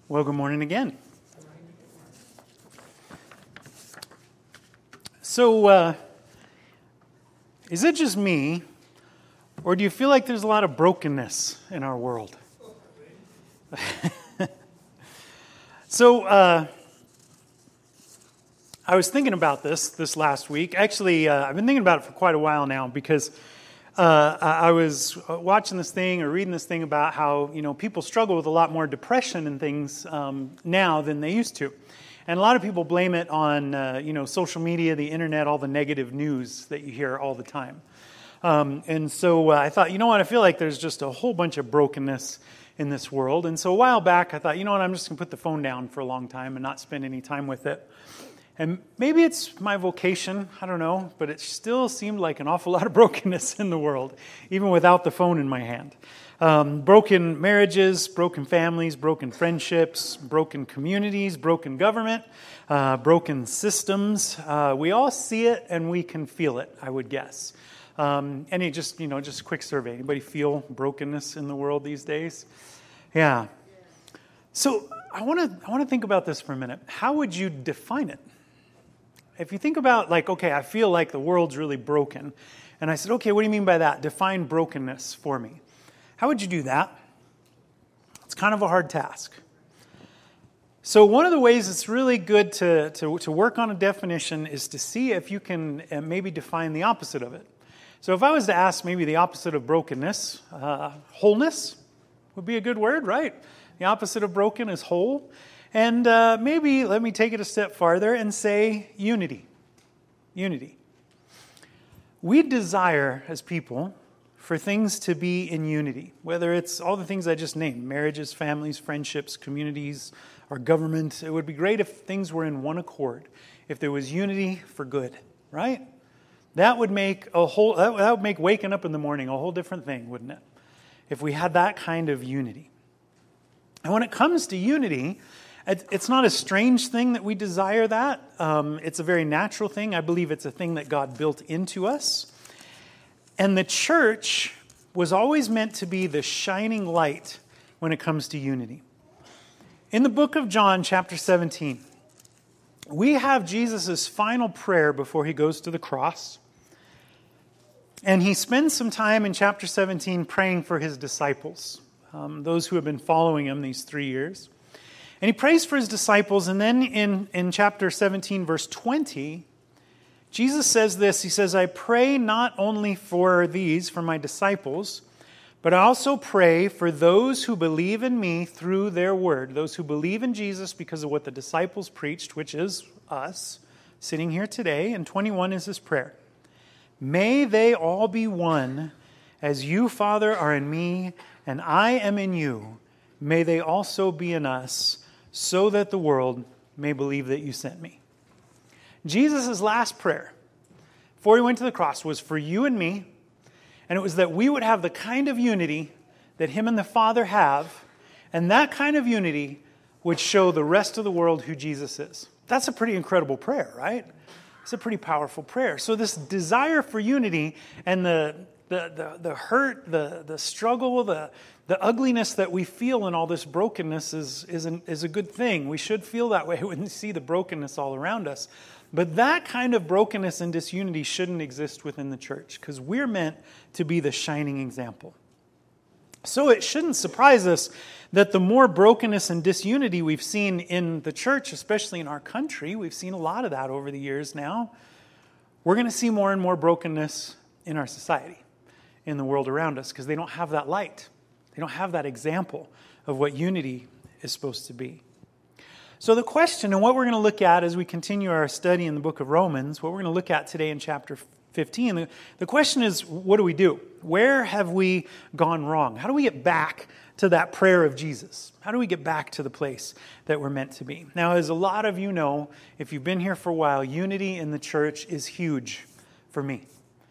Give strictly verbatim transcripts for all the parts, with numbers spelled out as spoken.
Well, good morning again. So, uh, is it just me, or do you feel like there's a lot of brokenness in our world? so, uh, I was thinking about this this last week. Actually, uh, I've been thinking about it for quite a while now because uh, I was watching this thing or reading this thing about how, you know, people struggle with a lot more depression and things um, now than they used to. And a lot of people blame it on, uh, you know, social media, the internet, all the negative news that you hear all the time. Um, and so uh, I thought, you know what, I feel like there's just a whole bunch of brokenness in this world. And so a while back, I thought, you know what, I'm just going to put the phone down for a long time and not spend any time with it. And maybe it's my vocation, I don't know, but it still seemed like an awful lot of brokenness in the world, even without the phone in my hand. Um, broken marriages, broken families, broken friendships, broken communities, broken government, uh, broken systems. Uh, we all see it and we can feel it, I would guess. Um, any just, you know, just a quick survey. Anybody feel brokenness in the world these days? Yeah. So I want to I want to think about this for a minute. How would you define it? If you think about, like, okay, I feel like the world's really broken. And I said, okay, what do you mean by that? Define brokenness for me. How would you do that? It's kind of a hard task. So one of the ways it's really good to, to, to work on a definition is to see if you can uh, maybe define the opposite of it. So if I was to ask maybe the opposite of brokenness, uh, wholeness would be a good word, right? The opposite of broken is whole. And uh, maybe let me take it a step farther and say unity. Unity. We desire as people for things to be in unity, whether it's all the things I just named, marriages, families, friendships, communities, our government. It would be great if things were in one accord, if there was unity for good, right? That would make a whole, that would make waking up in the morning a whole different thing, wouldn't it? If we had that kind of unity. And when it comes to unity, it's not a strange thing that we desire that. Um, it's a very natural thing. I believe it's a thing that God built into us. And the church was always meant to be the shining light when it comes to unity. In the book of John, chapter seventeen, we have Jesus' final prayer before he goes to the cross. And he spends some time in chapter seventeen praying for his disciples, um, those who have been following him these three years. And he prays for his disciples, and then in, in chapter seventeen, verse twenty, Jesus says this. He says, I pray not only for these, for my disciples, but I also pray for those who believe in me through their word, those who believe in Jesus because of what the disciples preached, which is us, sitting here today. And twenty-one is his prayer. May they all be one, as you, Father, are in me, and I am in you. May they also be in us, so that the world may believe that you sent me. Jesus' last prayer, before he went to the cross, was for you and me, and it was that we would have the kind of unity that him and the Father have, and that kind of unity would show the rest of the world who Jesus is. That's a pretty incredible prayer, right? It's a pretty powerful prayer. So this desire for unity and the the the, the hurt, the, the struggle, the The ugliness that we feel in all this brokenness is, is, an, is a good thing. We should feel that way when we see the brokenness all around us. But that kind of brokenness and disunity shouldn't exist within the church because we're meant to be the shining example. So it shouldn't surprise us that the more brokenness and disunity we've seen in the church, especially in our country, we've seen a lot of that over the years now, we're going to see more and more brokenness in our society, in the world around us, because they don't have that light. They don't have that example of what unity is supposed to be. So the question, and what we're going to look at as we continue our study in the book of Romans, what we're going to look at today in chapter fifteen, the, the question is, what do we do? Where have we gone wrong? How do we get back to that prayer of Jesus? How do we get back to the place that we're meant to be? Now, as a lot of you know, if you've been here for a while, unity in the church is huge for me.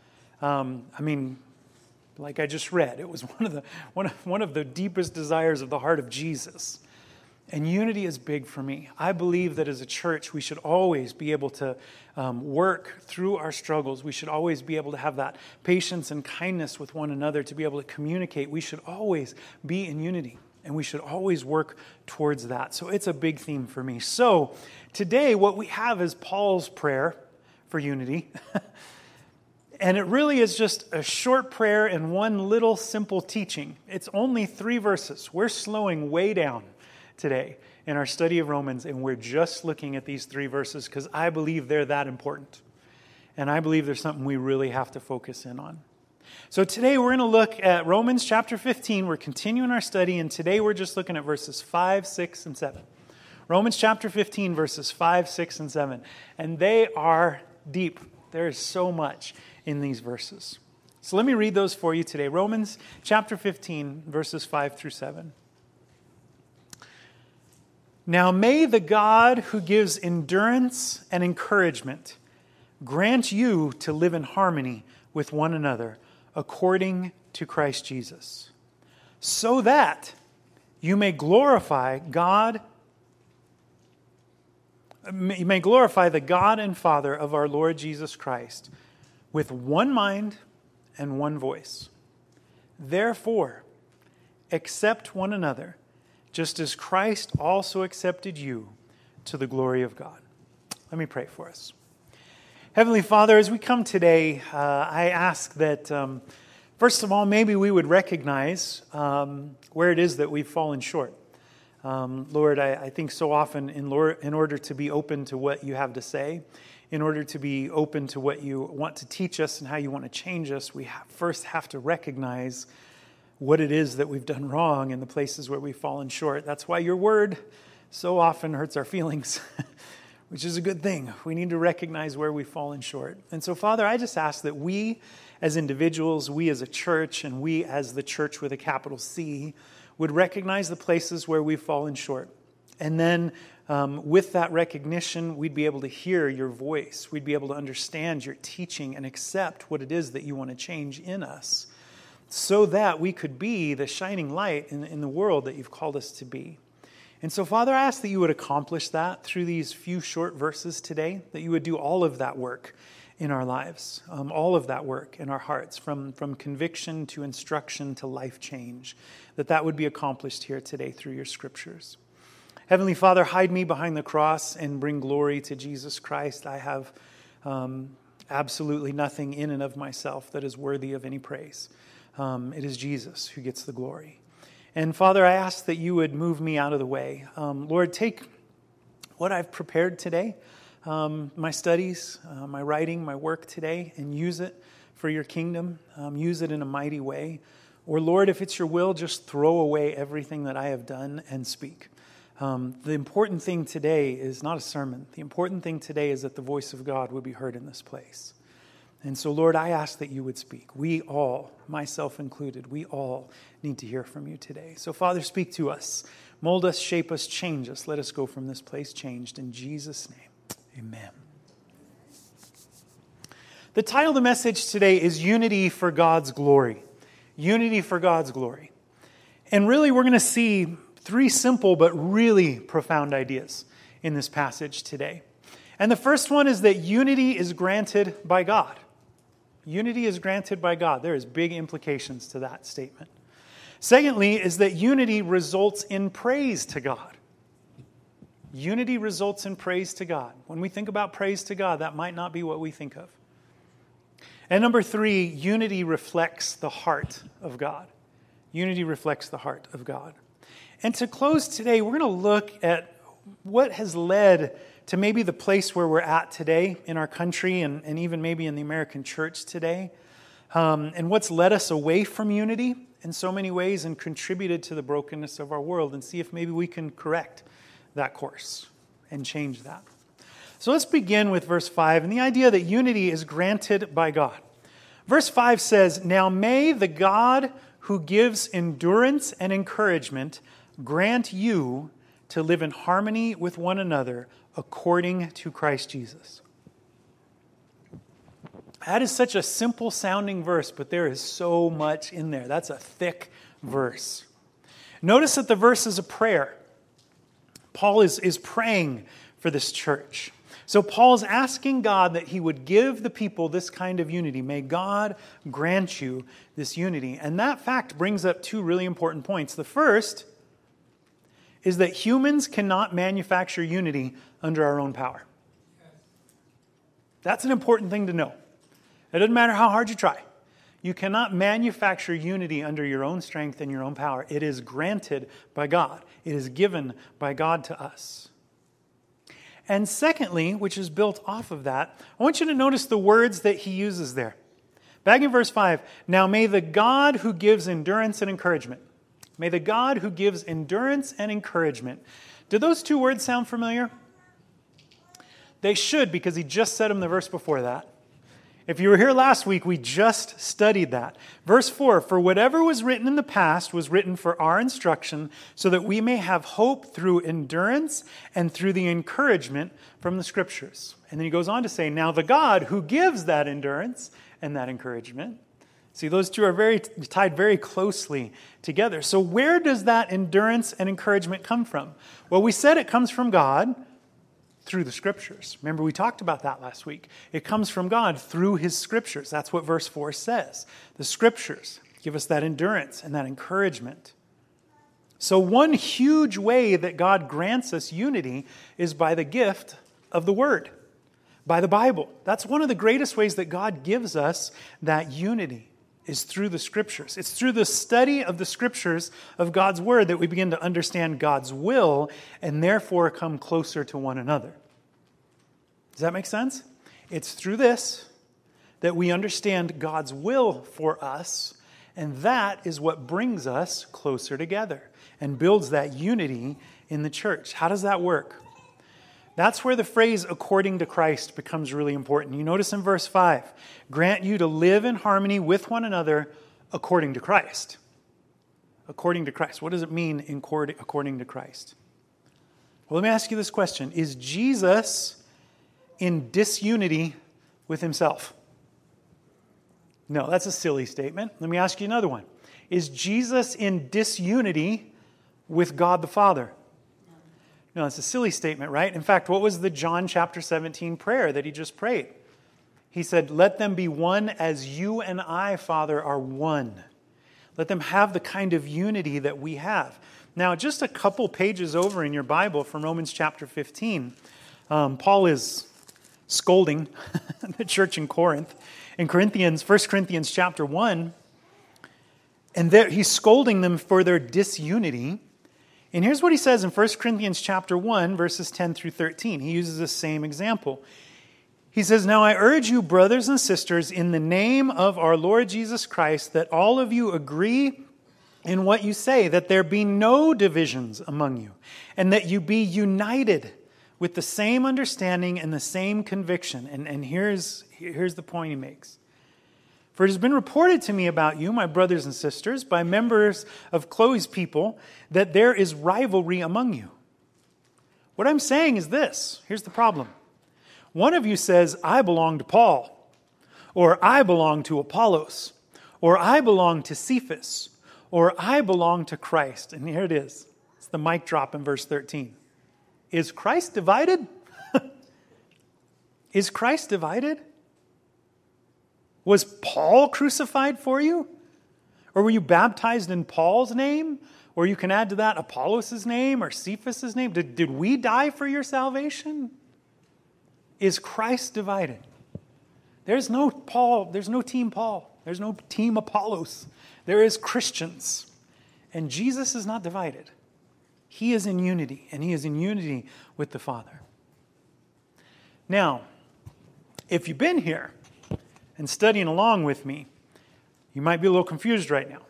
Um, I mean... Like I just read, it was one of the one of, one of the deepest desires of the heart of Jesus. And unity is big for me. I believe that as a church, we should always be able to um, work through our struggles. We should always be able to have that patience and kindness with one another, to be able to communicate. We should always be in unity. And we should always work towards that. So it's a big theme for me. So today what we have is Paul's prayer for unity. And it really is just a short prayer and one little simple teaching. It's only three verses. We're slowing way down today in our study of Romans, and we're just looking at these three verses because I believe they're that important. And I believe there's something we really have to focus in on. So today we're going to look at Romans chapter fifteen. We're continuing our study, and today we're just looking at verses five, six, and seven. Romans chapter fifteen, verses five, six, and seven. And they are deep. There is so much in these verses. So let me read those for you today. Romans chapter fifteen, verses five through seven. Now may the God who gives endurance and encouragement grant you to live in harmony with one another according to Christ Jesus, so that you may glorify God, you may glorify the God and Father of our Lord Jesus Christ with one mind and one voice. Therefore, accept one another, just as Christ also accepted you to the glory of God. Let me pray for us. Heavenly Father, as we come today, uh, I ask that, um, first of all, maybe we would recognize um, where it is that we've fallen short. Um, Lord, I, I think so often in, Lord, in order to be open to what you have to say, in order to be open to what you want to teach us and how you want to change us, we have, first have to recognize what it is that we've done wrong in the places where we've fallen short. That's why your word so often hurts our feelings, which is a good thing. We need to recognize where we've fallen short. And so, Father, I just ask that we as individuals, we as a church, and we as the church with a capital C, would recognize the places where we've fallen short. And then um, with that recognition, we'd be able to hear your voice. We'd be able to understand your teaching and accept what it is that you want to change in us, so that we could be the shining light in, in the world that you've called us to be. And so, Father, I ask that you would accomplish that through these few short verses today, that you would do all of that work in our lives, um, all of that work in our hearts, from, from conviction to instruction to life change, that that would be accomplished here today through your scriptures. Heavenly Father, hide me behind the cross and bring glory to Jesus Christ. I have um, absolutely nothing in and of myself that is worthy of any praise. Um, it is Jesus who gets the glory. And Father, I ask that you would move me out of the way. Um, Lord, take what I've prepared today, um, my studies, uh, my writing, my work today, and use it for your kingdom. Um, use it in a mighty way. Or Lord, if it's your will, just throw away everything that I have done and speak. Um, the important thing today is not a sermon. The important thing today is that the voice of God would be heard in this place. And so, Lord, I ask that you would speak. We all, myself included, we all need to hear from you today. So, Father, speak to us. Mold us, shape us, change us. Let us go from this place changed. In Jesus' name, amen. The title of the message today is Unity for God's Glory. Unity for God's Glory. And really, we're going to see three simple but really profound ideas in this passage today. And the first one is that unity is granted by God. Unity is granted by God. There is big implications to that statement. Secondly, is that unity results in praise to God. Unity results in praise to God. When we think about praise to God, that might not be what we think of. And number three, unity reflects the heart of God. Unity reflects the heart of God. And to close today, we're going to look at what has led to maybe the place where we're at today in our country and, and even maybe in the American church today, um, and what's led us away from unity in so many ways and contributed to the brokenness of our world, and see if maybe we can correct that course and change that. So let's begin with verse five and the idea that unity is granted by God. Verse five says, "Now may the God who gives endurance and encouragement grant you to live in harmony with one another according to Christ Jesus." That is such a simple sounding verse, but there is so much in there. That's a thick verse. Notice that the verse is a prayer. Paul is, is praying for this church. So Paul's asking God that he would give the people this kind of unity. May God grant you this unity. And that fact brings up two really important points. The first is that humans cannot manufacture unity under our own power. That's an important thing to know. It doesn't matter how hard you try. You cannot manufacture unity under your own strength and your own power. It is granted by God. It is given by God to us. And secondly, which is built off of that, I want you to notice the words that he uses there. Back in verse five, now may the God who gives endurance and encouragement, may the God who gives endurance and encouragement. Do those two words sound familiar? They should, because he just said them the verse before that. If you were here last week, we just studied that. Verse four, for whatever was written in the past was written for our instruction, so that we may have hope through endurance and through the encouragement from the Scriptures. And then he goes on to say, now the God who gives that endurance and that encouragement. See, those two are very tied very closely together. So where does that endurance and encouragement come from? Well, we said it comes from God through the Scriptures. Remember, we talked about that last week. It comes from God through His Scriptures. That's what verse four says. The Scriptures give us that endurance and that encouragement. So one huge way that God grants us unity is by the gift of the Word, by the Bible. That's one of the greatest ways that God gives us that unity, is through the Scriptures. It's through the study of the Scriptures of God's Word that we begin to understand God's will and therefore come closer to one another. Does that make sense? It's through this that we understand God's will for us, and that is what brings us closer together and builds that unity in the church. How does that work? That's where the phrase according to Christ becomes really important. You notice in verse five, grant you to live in harmony with one another according to Christ. According to Christ. What does it mean in according to Christ? Well, let me ask you this question. Is Jesus in disunity with himself? No, that's a silly statement. Let me ask you another one. Is Jesus in disunity with God the Father? No, it's a silly statement, right? In fact, what was the John chapter seventeen prayer that he just prayed? He said, let them be one as you and I, Father, are one. Let them have the kind of unity that we have. Now, just a couple pages over in your Bible from Romans chapter fifteen, um, Paul is scolding the church in Corinth. In Corinthians, First Corinthians chapter one, and there, he's scolding them for their disunity. And here's what he says in First Corinthians chapter one, verses ten through thirteen. He uses the same example. He says, now I urge you, brothers and sisters, in the name of our Lord Jesus Christ, that all of you agree in what you say, that there be no divisions among you, and that you be united with the same understanding and the same conviction. And, and here's, here's the point he makes. For it has been reported to me about you, my brothers and sisters, by members of Chloe's people, that there is rivalry among you. What I'm saying is this. Here's the problem. One of you says, I belong to Paul, or I belong to Apollos, or I belong to Cephas, or I belong to Christ. And here it is. It's the mic drop in verse thirteen. Is Christ divided? Is Christ divided? Was Paul crucified for you? Or were you baptized in Paul's name? Or you can add to that Apollos' name or Cephas' name. Did, did we die for your salvation? Is Christ divided? There's no Paul, there's no team Paul. There's no team Apollos. There is Christians. And Jesus is not divided. He is in unity, and he is in unity with the Father. Now, if you've been here and studying along with me, you might be a little confused right now.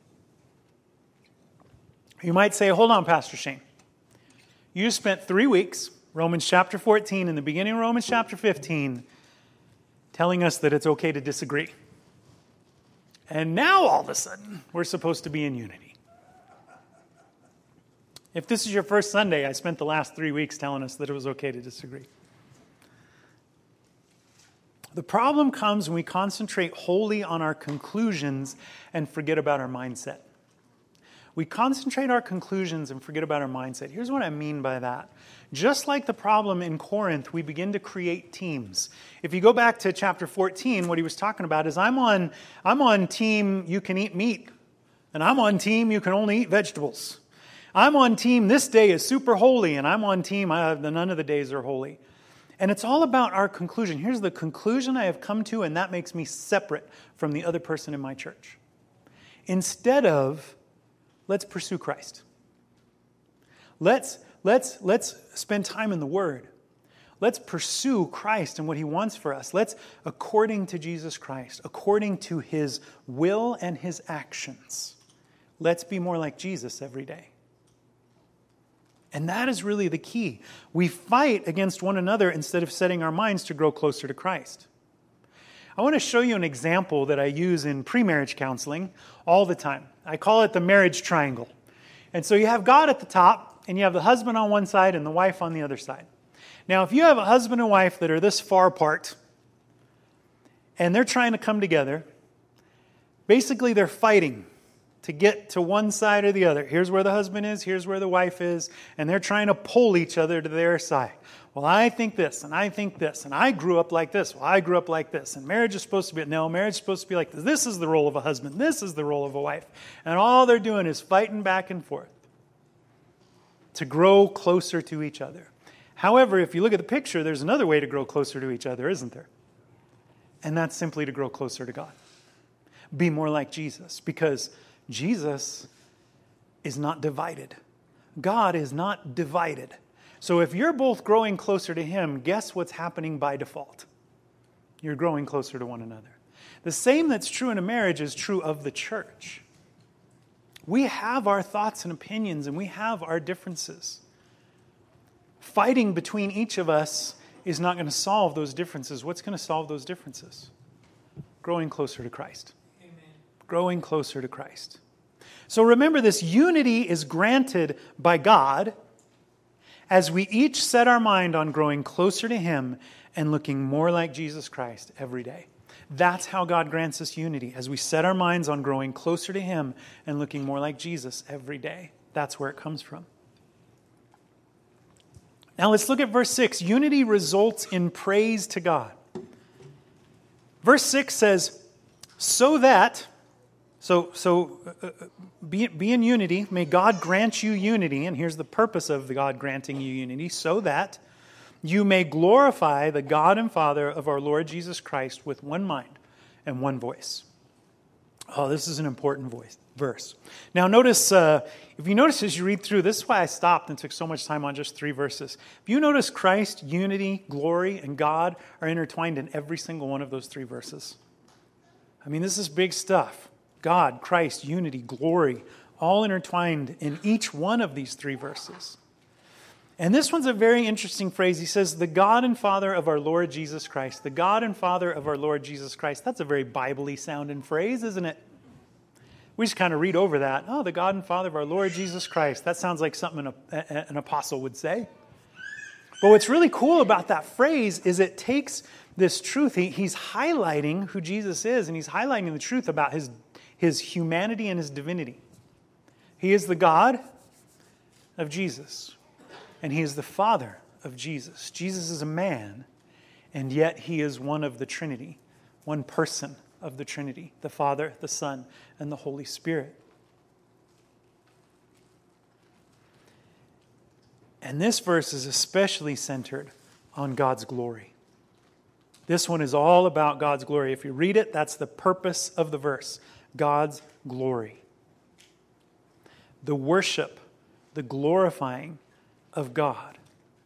You might say, hold on, Pastor Shane. You spent three weeks, Romans chapter fourteen, and the beginning of Romans chapter fifteen, telling us that it's okay to disagree. And now, all of a sudden, we're supposed to be in unity. If this is your first Sunday, I spent the last three weeks telling us that it was okay to disagree. The problem comes when we concentrate wholly on our conclusions and forget about our mindset. We concentrate our conclusions and forget about our mindset. Here's what I mean by that. Just like the problem in Corinth, we begin to create teams. If you go back to chapter fourteen, what he was talking about is I'm on, I'm on team you can eat meat, and I'm on team you can only eat vegetables. I'm on team, this day is super holy, and I'm on team, uh, none of the days are holy. And it's all about our conclusion. Here's the conclusion I have come to, and that makes me separate from the other person in my church. Instead of, let's pursue Christ. Let's, let's, let's spend time in the Word. Let's pursue Christ and what He wants for us. Let's, according to Jesus Christ, according to His will and His actions, let's be more like Jesus every day. And that is really the key. We fight against one another instead of setting our minds to grow closer to Christ. I want to show you an example that I use in pre-marriage counseling all the time. I call it the marriage triangle. And so you have God at the top, and you have the husband on one side and the wife on the other side. Now, if you have a husband and wife that are this far apart, and they're trying to come together, basically they're fighting to get to one side or the other. Here's where the husband is, here's where the wife is, and they're trying to pull each other to their side. Well, I think this, and I think this, and I grew up like this. Well, I grew up like this, and marriage is supposed to be, no, marriage is supposed to be like this. This is the role of a husband. This is the role of a wife. And all they're doing is fighting back and forth to grow closer to each other. However, if you look at the picture, there's another way to grow closer to each other, isn't there? And that's simply to grow closer to God. Be more like Jesus, because Jesus is not divided. God is not divided. So if you're both growing closer to Him, guess what's happening by default? You're growing closer to one another. The same that's true in a marriage is true of the church. We have our thoughts and opinions, and we have our differences. Fighting between each of us is not going to solve those differences. What's going to solve those differences? Growing closer to Christ. Growing closer to Christ. So remember, this unity is granted by God as we each set our mind on growing closer to Him and looking more like Jesus Christ every day. That's how God grants us unity, as we set our minds on growing closer to Him and looking more like Jesus every day. That's where it comes from. Now let's look at verse six. Unity results in praise to God. Verse six says, so that... So, so uh, be, be in unity. May God grant you unity. And here's the purpose of the God granting you unity. So that you may glorify the God and Father of our Lord Jesus Christ with one mind and one voice. Oh, this is an important voice, verse. Now notice, uh, if you notice as you read through, this is why I stopped and took so much time on just three verses. If you notice, Christ, unity, glory, and God are intertwined in every single one of those three verses. I mean, this is big stuff. God, Christ, unity, glory, all intertwined in each one of these three verses. And this one's a very interesting phrase. He says, the God and Father of our Lord Jesus Christ. The God and Father of our Lord Jesus Christ. That's a very Bible-y sounding phrase, isn't it? We just kind of read over that. Oh, the God and Father of our Lord Jesus Christ. That sounds like something an, an apostle would say. But what's really cool about that phrase is it takes this truth. He, he's highlighting who Jesus is, and he's highlighting the truth about his His humanity and His divinity. He is the God of Jesus. And He is the Father of Jesus. Jesus is a man, and yet He is one of the Trinity. One person of the Trinity. The Father, the Son, and the Holy Spirit. And this verse is especially centered on God's glory. This one is all about God's glory. If you read it, that's the purpose of the verse. God's glory. The worship, the glorifying of God.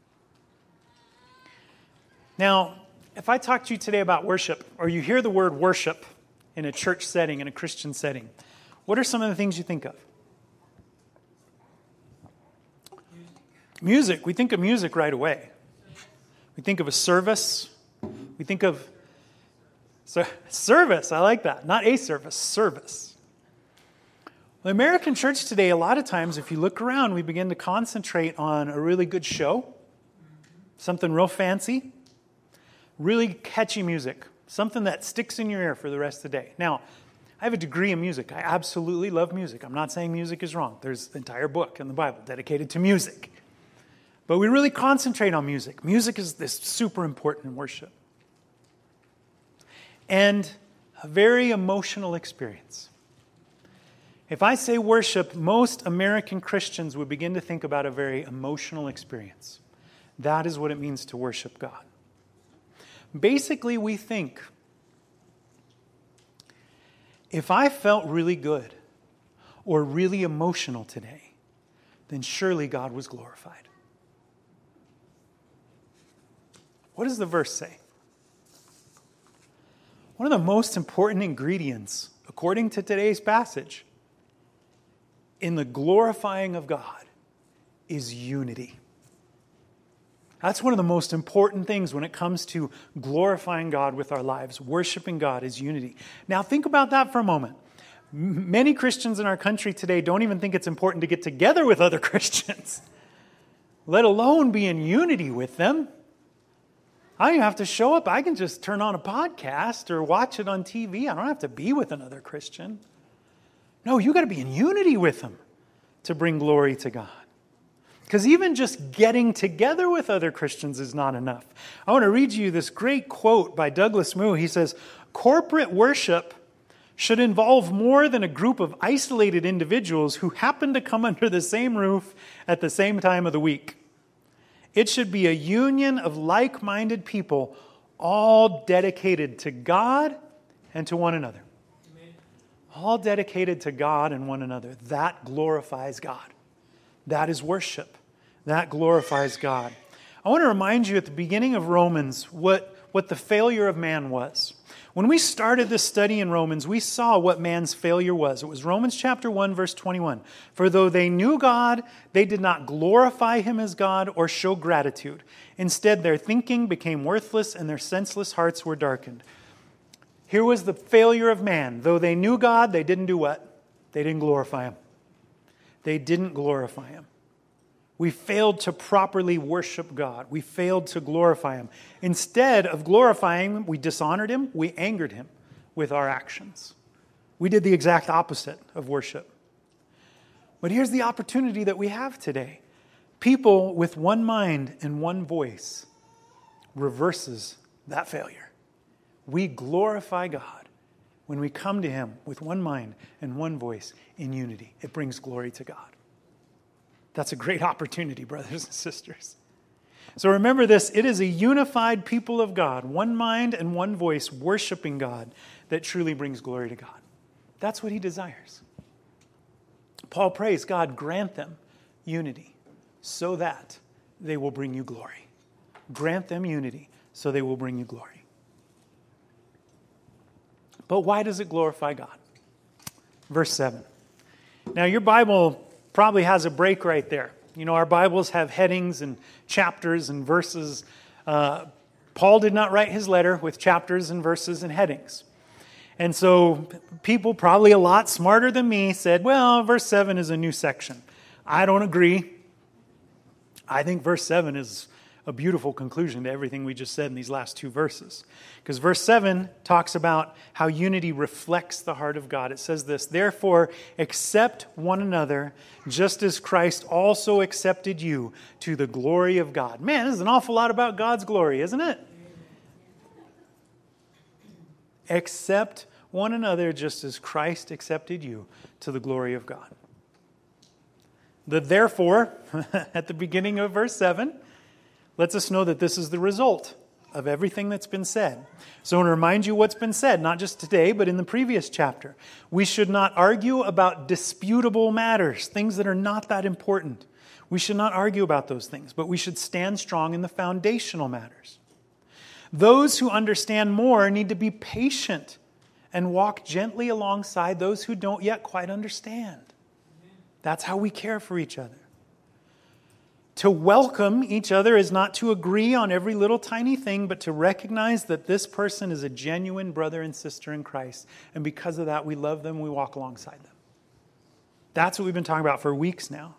Now, if I talk to you today about worship, or you hear the word worship in a church setting, in a Christian setting, what are some of the things you think of? Music. Music. We think of music right away. We think of a service. We think of So, service, I like that. Not a service, service. The American church today, a lot of times, if you look around, we begin to concentrate on a really good show, something real fancy, really catchy music, something that sticks in your ear for the rest of the day. Now, I have a degree in music. I absolutely love music. I'm not saying music is wrong. There's an entire book in the Bible dedicated to music. But we really concentrate on music. Music is this super important in worship. And a very emotional experience. If I say worship, most American Christians would begin to think about a very emotional experience. That is what it means to worship God. Basically, we think, if I felt really good or really emotional today, then surely God was glorified. What does the verse say? One of the most important ingredients, according to today's passage, in the glorifying of God is unity. That's one of the most important things when it comes to glorifying God with our lives. Worshiping God is unity. Now think about that for a moment. M- many Christians in our country today don't even think it's important to get together with other Christians, let alone be in unity with them. I don't even have to show up. I can just turn on a podcast or watch it on T V. I don't have to be with another Christian. No, you got to be in unity with them to bring glory to God. Because even just getting together with other Christians is not enough. I want to read you this great quote by Douglas Moo. He says, corporate worship should involve more than a group of isolated individuals who happen to come under the same roof at the same time of the week. It should be a union of like-minded people, all dedicated to God and to one another. Amen. All dedicated to God and one another. That glorifies God. That is worship. That glorifies God. I want to remind you at the beginning of Romans what, what the failure of man was. When we started this study in Romans, we saw what man's failure was. It was Romans chapter one, verse twenty-one. For though they knew God, they did not glorify Him as God or show gratitude. Instead, their thinking became worthless and their senseless hearts were darkened. Here was the failure of man. Though they knew God, they didn't do what? They didn't glorify Him. They didn't glorify Him. We failed to properly worship God. We failed to glorify Him. Instead of glorifying Him, we dishonored Him, we angered Him with our actions. We did the exact opposite of worship. But here's the opportunity that we have today. People with one mind and one voice reverses that failure. We glorify God when we come to Him with one mind and one voice in unity. It brings glory to God. That's a great opportunity, brothers and sisters. So remember this, it is a unified people of God, one mind and one voice, worshiping God, that truly brings glory to God. That's what He desires. Paul prays, God, grant them unity so that they will bring you glory. Grant them unity so they will bring you glory. But why does it glorify God? Verse seven. Now your Bible probably has a break right there. You know, our Bibles have headings and chapters and verses. Uh, Paul did not write his letter with chapters and verses and headings. And so people probably a lot smarter than me said, well, verse seven is a new section. I don't agree. I think verse seven is a beautiful conclusion to everything we just said in these last two verses. Because verse seven talks about how unity reflects the heart of God. It says this, therefore, accept one another, just as Christ also accepted you to the glory of God. Man, this is an awful lot about God's glory, isn't it? Accept one another, just as Christ accepted you to the glory of God. The therefore, at the beginning of verse seven, lets us know that this is the result of everything that's been said. So I want to remind you what's been said, not just today, but in the previous chapter. We should not argue about disputable matters, things that are not that important. We should not argue about those things, but we should stand strong in the foundational matters. Those who understand more need to be patient and walk gently alongside those who don't yet quite understand. That's how we care for each other. To welcome each other is not to agree on every little tiny thing, but to recognize that this person is a genuine brother and sister in Christ. And because of that, we love them, we walk alongside them. That's what we've been talking about for weeks now.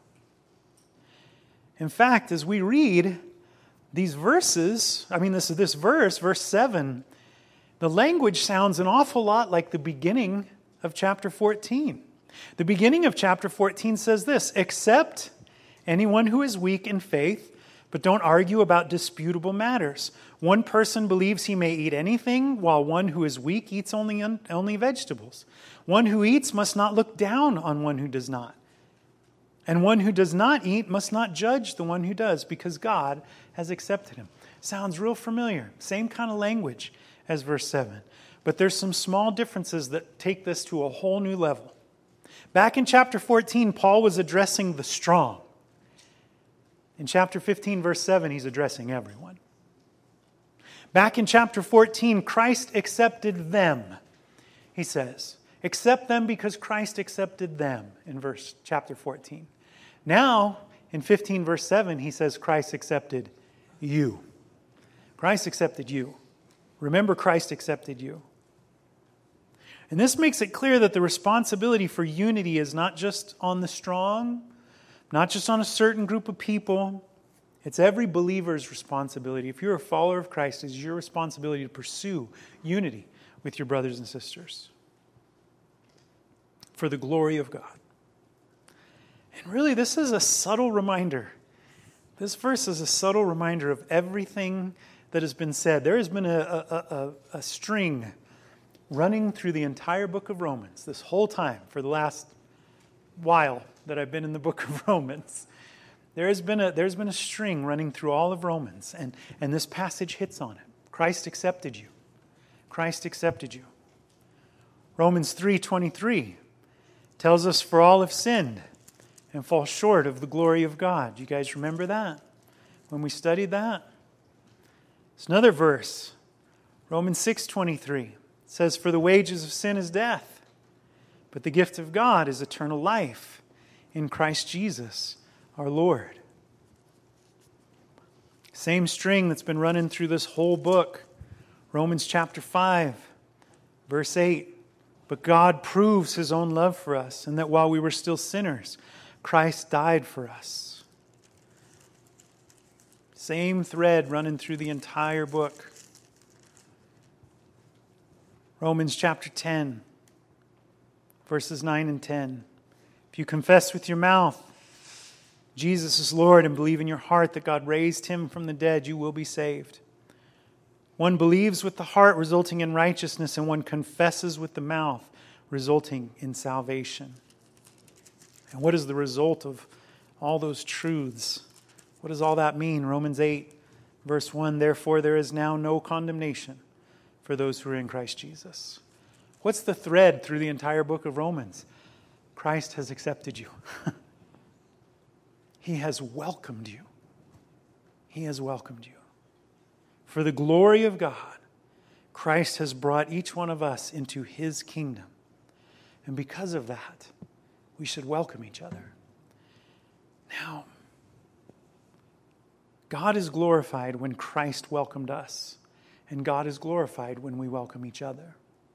In fact, as we read these verses, I mean, this, this verse, verse seven, the language sounds an awful lot like the beginning of chapter fourteen. The beginning of chapter fourteen says this, except anyone who is weak in faith, But don't argue about disputable matters. One person believes he may eat anything, while one who is weak eats only, only vegetables. One who eats must not look down on one who does not. And one who does not eat must not judge the one who does, because God has accepted him. Sounds real familiar. Same kind of language as verse seven. But there's some small differences that take this to a whole new level. Back in chapter fourteen, Paul was addressing the strong. In chapter fifteen, verse seven, he's addressing everyone. Back in chapter fourteen, Christ accepted them, he says. Accept them because Christ accepted them in verse chapter fourteen. Now, in fifteen, verse seven, he says Christ accepted you. Christ accepted you. Remember, Christ accepted you. And this makes it clear that the responsibility for unity is not just on the strong, not just on a certain group of people. It's every believer's responsibility. If you're a follower of Christ, it's your responsibility to pursue unity with your brothers and sisters for the glory of God. And really, this is a subtle reminder. This verse is a subtle reminder of everything that has been said. There has been a, a, a, a string running through the entire book of Romans this whole time for the last while that I've been in the book of Romans. There has been a, there's been a string running through all of Romans, and, and this passage hits on it. Christ accepted you. Christ accepted you. Romans three twenty-three tells us, for all have sinned and fall short of the glory of God. You guys remember that? When we studied that? It's another verse. Romans six twenty-three says, for the wages of sin is death, but the gift of God is eternal life in Christ Jesus our Lord. Same string that's been running through this whole book. Romans chapter five, verse eight. But God proves his own love for us, and that while we were still sinners, Christ died for us. Same thread running through the entire book. Romans chapter ten, verses nine and ten. If you confess with your mouth Jesus is Lord and believe in your heart that God raised him from the dead, you will be saved. One believes with the heart, resulting in righteousness, and one confesses with the mouth, resulting in salvation. And what is the result of all those truths? What does all that mean? Romans eight, verse one, therefore there is now no condemnation for those who are in Christ Jesus. What's the thread through the entire book of Romans? Christ has accepted you. He has welcomed you. He has welcomed you. For the glory of God, Christ has brought each one of us into his kingdom. And because of that, we should welcome each other. Now, God is glorified when Christ welcomed us. And God is glorified when we welcome each other.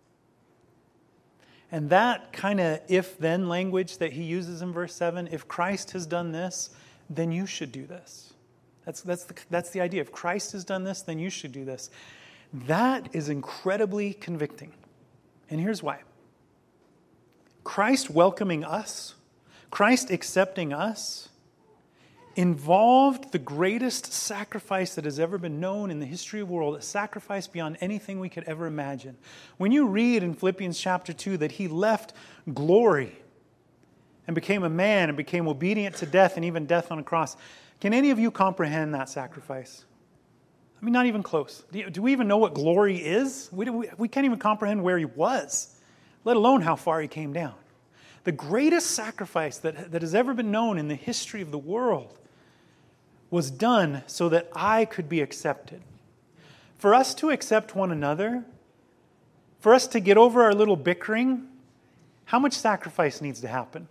And that kind of if-then language that he uses in verse seven, if Christ has done this, then you should do this. That's, that's, the, that's the idea. If Christ has done this, then you should do this. That is incredibly convicting. And here's why. Christ welcoming us, Christ accepting us, involved the greatest sacrifice that has ever been known in the history of the world, a sacrifice beyond anything we could ever imagine. When you read in Philippians chapter two that he left glory and became a man and became obedient to death and even death on a cross, can any of you comprehend that sacrifice? I mean, not even close. Do, you, do we even know what glory is? We, we, we can't even comprehend where he was, let alone how far he came down. The greatest sacrifice that, that has ever been known in the history of the world was done so that I could be accepted. For us to accept one another, for us to get over our little bickering, how much sacrifice needs to happen?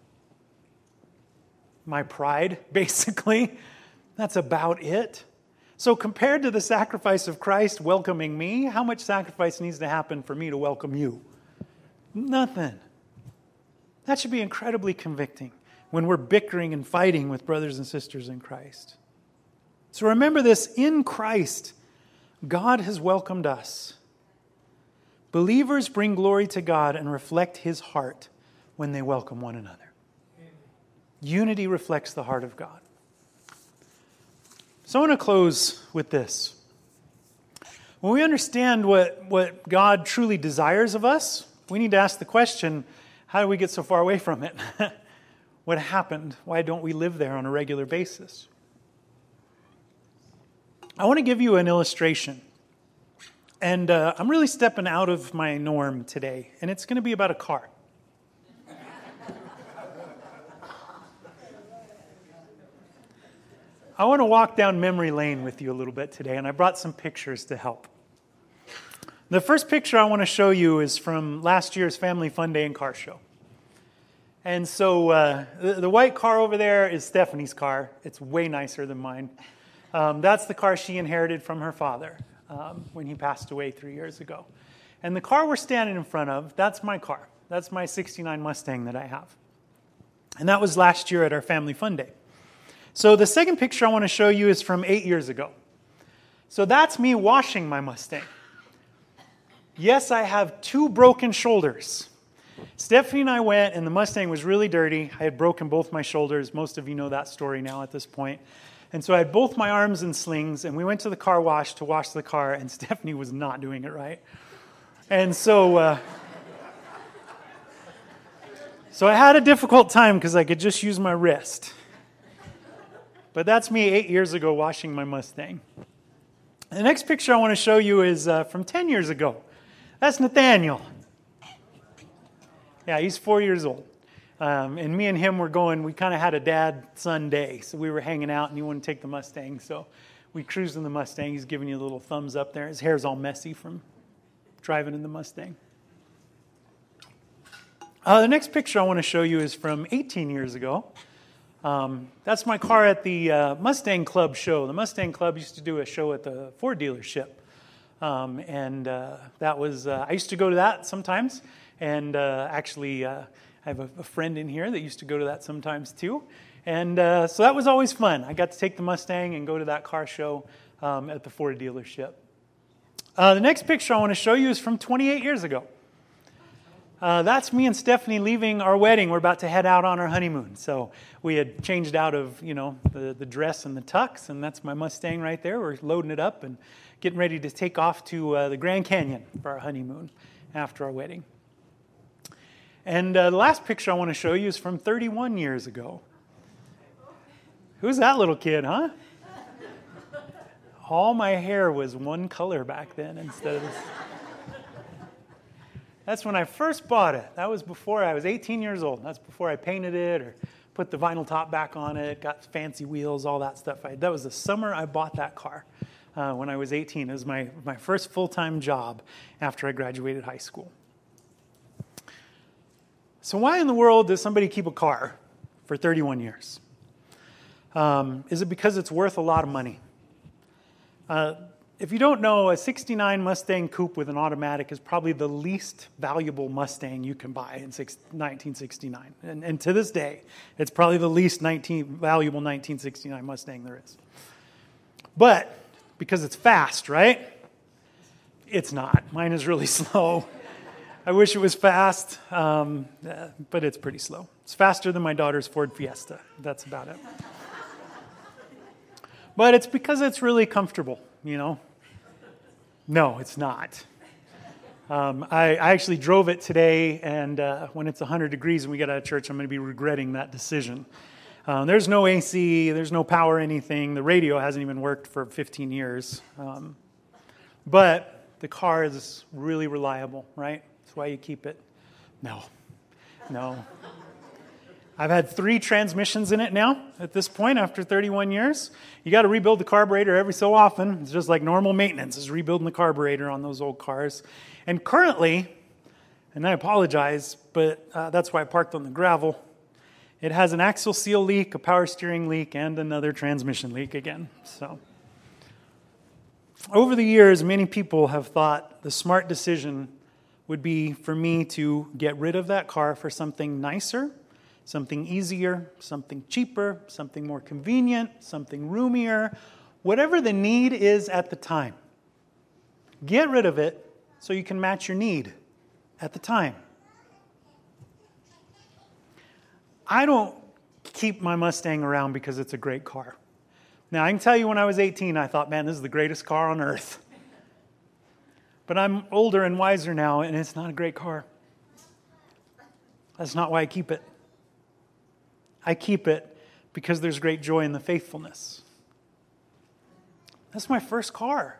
My pride, basically. That's about it. So compared to the sacrifice of Christ welcoming me, how much sacrifice needs to happen for me to welcome you? Nothing. That should be incredibly convicting when we're bickering and fighting with brothers and sisters in Christ. So remember this, in Christ, God has welcomed us. Believers bring glory to God and reflect his heart when they welcome one another. Unity reflects the heart of God. So I want to close with this. When we understand what, what God truly desires of us, we need to ask the question, how do we get so far away from it? What happened? Why don't we live there on a regular basis? I want to give you an illustration. And uh, I'm really stepping out of my norm today. And it's going to be about a car. I want to walk down memory lane with you a little bit today. And I brought some pictures to help. The first picture I want to show you is from last year's Family Fun Day and Car Show. And so uh, the, the white car over there is Stephanie's car. It's way nicer than mine. Um, that's the car she inherited from her father um, when he passed away three years ago. And the car we're standing in front of, that's my car. That's my sixty-nine Mustang that I have. And that was last year at our Family Fun Day. So the second picture I want to show you is from eight years ago. So that's me washing my Mustang. Yes, I have two broken shoulders. Stephanie and I went, and the Mustang was really dirty. I had broken both my shoulders. Most of you know that story now at this point. And so I had both my arms in slings, and we went to the car wash to wash the car, and Stephanie was not doing it right. And so, uh, so I had a difficult time because I could just use my wrist. But that's me eight years ago washing my Mustang. The next picture I want to show you is uh, from ten years ago. That's Nathaniel. Yeah, he's four years old. Um, and me and him were going, we kind of had a dad-son day. So we were hanging out, and he wanted to take the Mustang. So we cruised in the Mustang. He's giving you a little thumbs up there. His hair's all messy from driving in the Mustang. Uh, the next picture I want to show you is from eighteen years ago. Um, that's my car at the uh, Mustang Club show. The Mustang Club used to do a show at the Ford dealership. Um, and uh, that was, uh, I used to go to that sometimes. And uh, actually, uh, I have a, a friend in here that used to go to that sometimes too. And uh, so that was always fun. I got to take the Mustang and go to that car show um, at the Ford dealership. Uh, the next picture I want to show you is from twenty-eight years ago. Uh, that's me and Stephanie leaving our wedding. We're about to head out on our honeymoon. So we had changed out of, you know, the, the dress and the tux, and that's my Mustang right there. We're loading it up and getting ready to take off to uh, the Grand Canyon for our honeymoon after our wedding. And uh, the last picture I want to show you is from thirty-one years ago. Who's that little kid, huh? All my hair was one color back then instead of this. That's when I first bought it. That was before I was eighteen years old. That's before I painted it or put the vinyl top back on it, got fancy wheels, all that stuff. I, that was the summer I bought that car uh, when I was eighteen. It was my, my first full-time job after I graduated high school. So why in the world does somebody keep a car for thirty-one years? Um, is it because it's worth a lot of money? Uh, if you don't know, a sixty-nine Mustang Coupe with an automatic is probably the least valuable Mustang you can buy in nineteen sixty-nine. And, and to this day, it's probably the least nineteen, valuable nineteen sixty-nine Mustang there is. But because it's fast, right? It's not. Mine is really slow. I wish it was fast, um, uh, but it's pretty slow. It's faster than my daughter's Ford Fiesta. That's about it. But it's because it's really comfortable, you know. No, it's not. Um, I, I actually drove it today, and uh, when it's one hundred degrees and we get out of church, I'm going to be regretting that decision. Um, there's no A C, there's no power or anything. The radio hasn't even worked for fifteen years. Um, but the car is really reliable, right? That's why you keep it. No, no. I've had three transmissions in it now at this point after thirty-one years. You got to rebuild the carburetor every so often. It's just like normal maintenance is rebuilding the carburetor on those old cars. And currently, and I apologize, but uh, that's why I parked on the gravel, it has an axle seal leak, a power steering leak, and another transmission leak again. So, over the years, many people have thought the smart decision would be for me to get rid of that car for something nicer, something easier, something cheaper, something more convenient, something roomier, whatever the need is at the time. Get rid of it so you can match your need at the time. I don't keep my Mustang around because it's a great car. Now, I can tell you when I was eighteen, I thought, man, this is the greatest car on earth. But I'm older and wiser now, and it's not a great car. That's not why I keep it. I keep it because there's great joy in the faithfulness. That's my first car.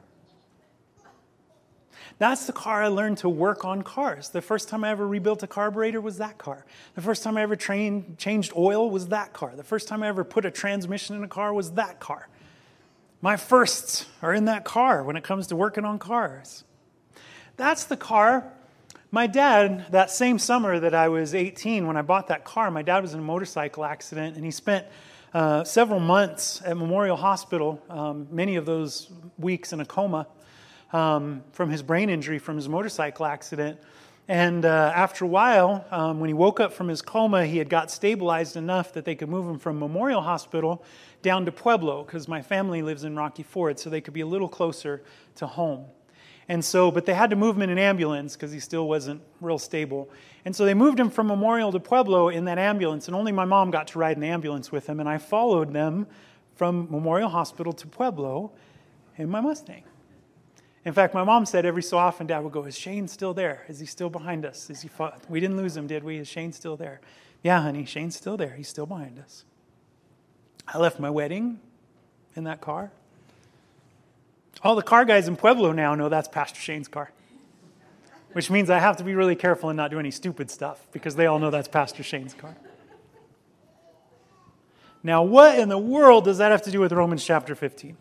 That's the car I learned to work on cars. The first time I ever rebuilt a carburetor was that car. The first time I ever trained, changed oil was that car. The first time I ever put a transmission in a car was that car. My firsts are in that car when it comes to working on cars. That's the car. My dad, that same summer that I was eighteen, when I bought that car, my dad was in a motorcycle accident, and he spent uh, several months at Memorial Hospital, um, many of those weeks in a coma, um, from his brain injury from his motorcycle accident. And uh, after a while, um, when he woke up from his coma, he had got stabilized enough that they could move him from Memorial Hospital down to Pueblo, because my family lives in Rocky Ford, so they could be a little closer to home. And so, but they had to move him in an ambulance because he still wasn't real stable. And so they moved him from Memorial to Pueblo in that ambulance, and only my mom got to ride in the ambulance with him, and I followed them from Memorial Hospital to Pueblo in my Mustang. In fact, my mom said every so often, Dad would go, is Shane still there? Is he still behind us? Is he? Fo- we didn't lose him, did we? Is Shane still there? Yeah, honey, Shane's still there. He's still behind us. I left my wedding in that car. All the car guys in Pueblo now know that's Pastor Shane's car, which means I have to be really careful and not do any stupid stuff because they all know that's Pastor Shane's car. Now, what in the world does that have to do with Romans chapter fifteen?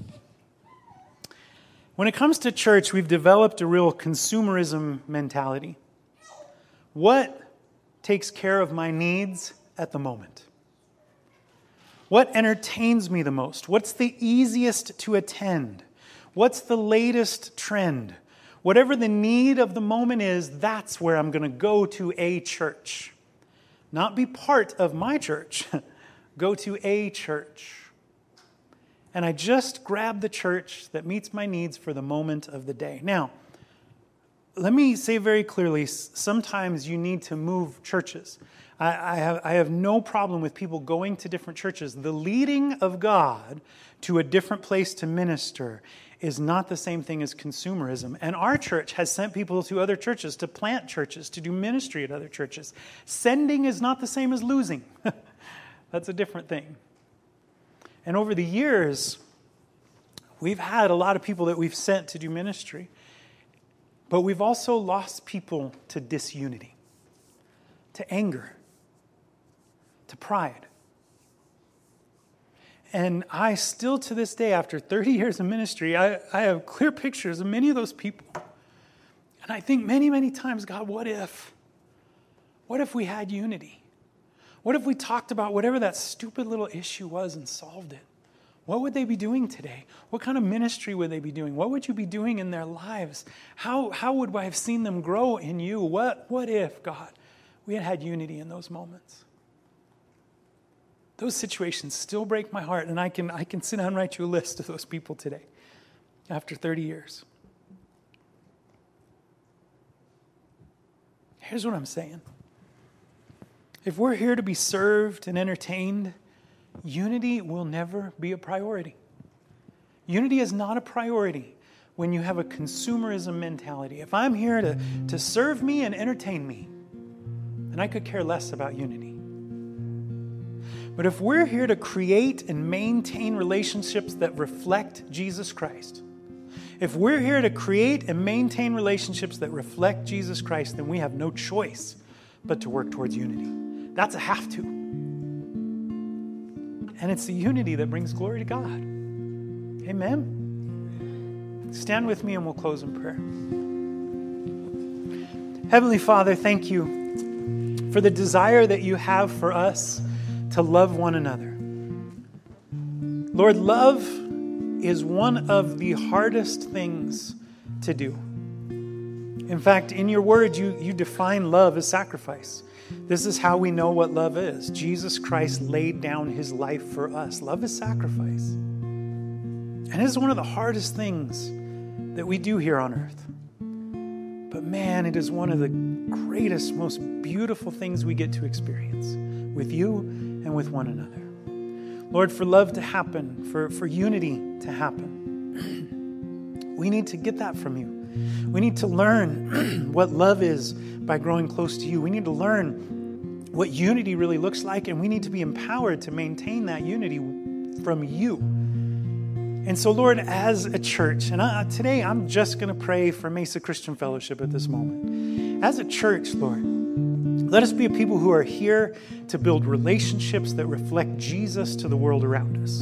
When it comes to church, we've developed a real consumerism mentality. What takes care of my needs at the moment? What entertains me the most? What's the easiest to attend? What's the latest trend? Whatever the need of the moment is, that's where I'm going to go to a church. Not be part of my church. Go to a church. And I just grab the church that meets my needs for the moment of the day. Now, let me say very clearly, sometimes you need to move churches. I, I, have, I have no problem with people going to different churches. The leading of God to a different place to minister is not the same thing as consumerism. And our church has sent people to other churches, to plant churches, to do ministry at other churches. Sending is not the same as losing. That's a different thing. And over the years, we've had a lot of people that we've sent to do ministry. But we've also lost people to disunity, to anger, to pride. And I still, to this day, after thirty years of ministry, I, I have clear pictures of many of those people. And I think many, many times, God, what if? What if we had unity? What if we talked about whatever that stupid little issue was and solved it? What would they be doing today? What kind of ministry would they be doing? What would you be doing in their lives? How, how would I have seen them grow in you? What, what if, God, we had had unity in those moments? Those situations still break my heart, and I can, I can sit down and write you a list of those people today after thirty years. Here's what I'm saying. If we're here to be served and entertained, unity will never be a priority. Unity is not a priority when you have a consumerism mentality. If I'm here to, to serve me and entertain me, then I could care less about unity. But if we're here to create and maintain relationships that reflect Jesus Christ, if we're here to create and maintain relationships that reflect Jesus Christ, then we have no choice but to work towards unity. That's a have to. And it's the unity that brings glory to God. Amen? Stand with me and we'll close in prayer. Heavenly Father, thank you for the desire that you have for us to love one another. Lord, love is one of the hardest things to do. In fact, in your word, you, you define love as sacrifice. This is how we know what love is. Jesus Christ laid down his life for us. Love is sacrifice. And it is one of the hardest things that we do here on earth. But man, it is one of the greatest, most beautiful things we get to experience with you and with one another. Lord, for love to happen, for, for unity to happen, we need to get that from you. We need to learn what love is by growing close to you. We need to learn what unity really looks like, and we need to be empowered to maintain that unity from you. And so, Lord, as a church, and I, today I'm just going to pray for Mesa Christian Fellowship at this moment. As a church, Lord, let us be a people who are here to build relationships that reflect Jesus to the world around us.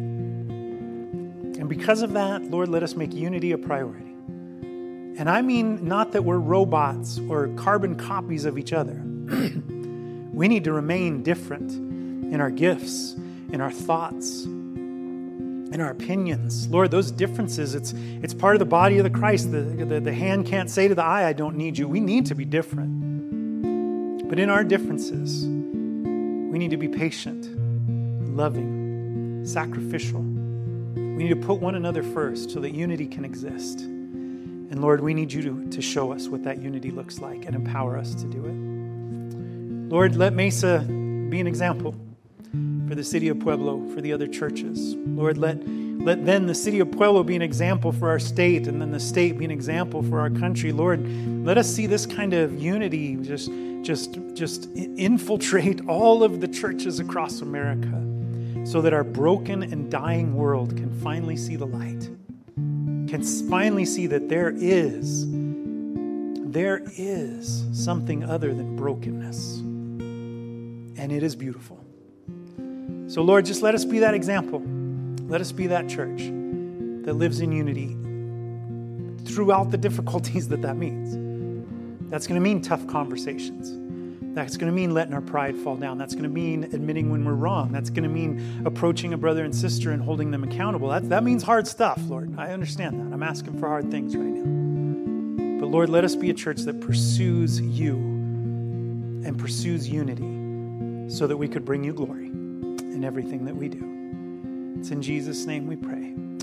And because of that, Lord, let us make unity a priority. And I mean not that we're robots or carbon copies of each other. We need to remain different in our gifts, in our thoughts, in our opinions. Lord, those differences, it's it's part of the body of the Christ. The, the, the hand can't say to the eye, I don't need you. We need to be different. But in our differences, we need to be patient, loving, sacrificial. We need to put one another first so that unity can exist. And Lord, we need you to, to show us what that unity looks like and empower us to do it. Lord, let Mesa be an example for the city of Pueblo, for the other churches. Lord, let, let then the city of Pueblo be an example for our state, and then the state be an example for our country. Lord, let us see this kind of unity just, just, just infiltrate all of the churches across America so that our broken and dying world can finally see the light, can finally see that there is, there is something other than brokenness. And it is beautiful. So Lord, just let us be that example. Let us be that church that lives in unity throughout the difficulties that that means. That's going to mean tough conversations. That's going to mean letting our pride fall down. That's going to mean admitting when we're wrong. That's going to mean approaching a brother and sister and holding them accountable. That, that means hard stuff, Lord. I understand that. I'm asking for hard things right now. But Lord, let us be a church that pursues you and pursues unity so that we could bring you glory in everything that we do. It's in Jesus' name we pray.